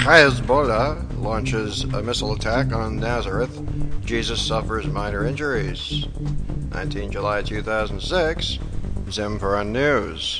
Hezbollah launches a missile attack on Nazareth. Jesus suffers minor injuries. 19 July 2006. Zim for News.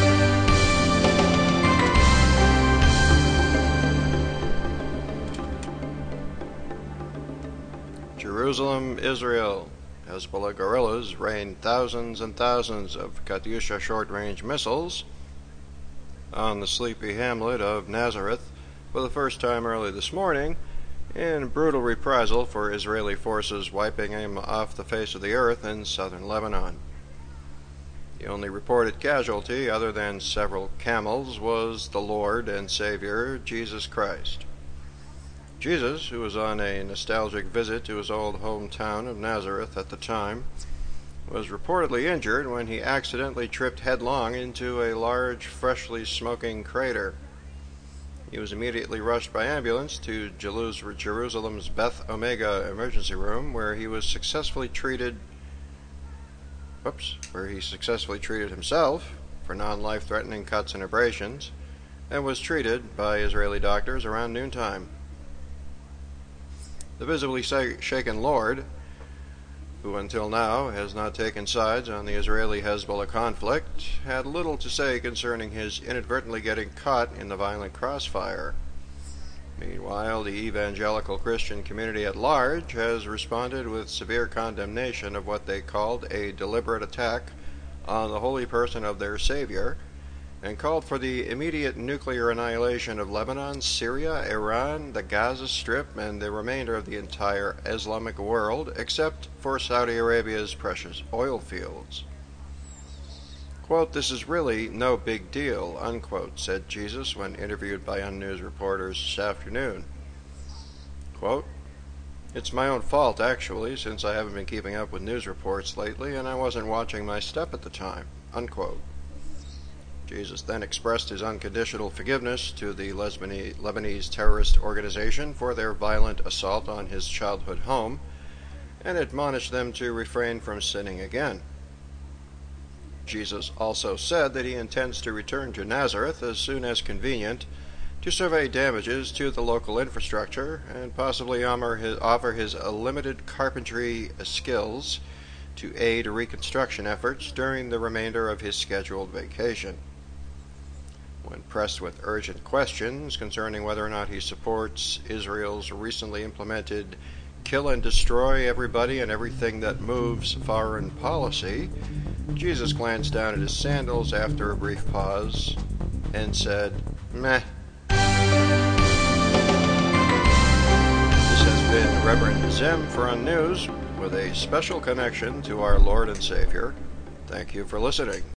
Jerusalem, Israel. Hezbollah guerrillas rained thousands and thousands of Katyusha short-range missiles on the sleepy hamlet of Nazareth for the first time early this morning in brutal reprisal for Israeli forces wiping him off the face of the earth in southern Lebanon. The only reported casualty, other than several camels, was the Lord and Savior, Jesus Christ. Jesus, who was on a nostalgic visit to his old hometown of Nazareth at the time, was reportedly injured when he accidentally tripped headlong into a large, freshly smoking crater. He was immediately rushed by ambulance to Jerusalem's Beth Omega emergency room, where he successfully treated himself for non-life-threatening cuts and abrasions, and was treated by Israeli doctors around noontime. The visibly shaken Lord, who until now has not taken sides on the Israeli-Hezbollah conflict, had little to say concerning his inadvertently getting caught in the violent crossfire. Meanwhile, the evangelical Christian community at large has responded with severe condemnation of what they called a deliberate attack on the holy person of their Savior, and called for the immediate nuclear annihilation of Lebanon, Syria, Iran, the Gaza Strip, and the remainder of the entire Islamic world, except for Saudi Arabia's precious oil fields. Quote, "This is really no big deal," unquote, said Jesus when interviewed by Unnews reporters this afternoon. Quote, "It's my own fault, actually, since I haven't been keeping up with news reports lately, and I wasn't watching my step at the time," unquote. Jesus then expressed his unconditional forgiveness to the Lebanese terrorist organization for their violent assault on his childhood home, and admonished them to refrain from sinning again. Jesus also said that he intends to return to Nazareth as soon as convenient to survey damages to the local infrastructure and possibly offer his limited carpentry skills to aid reconstruction efforts during the remainder of his scheduled vacation. When pressed with urgent questions concerning whether or not he supports Israel's recently implemented kill and destroy everybody and everything that moves foreign policy, Jesus glanced down at his sandals after a brief pause and said, "Meh." This has been Reverend Zim for News with a special connection to our Lord and Savior. Thank you for listening.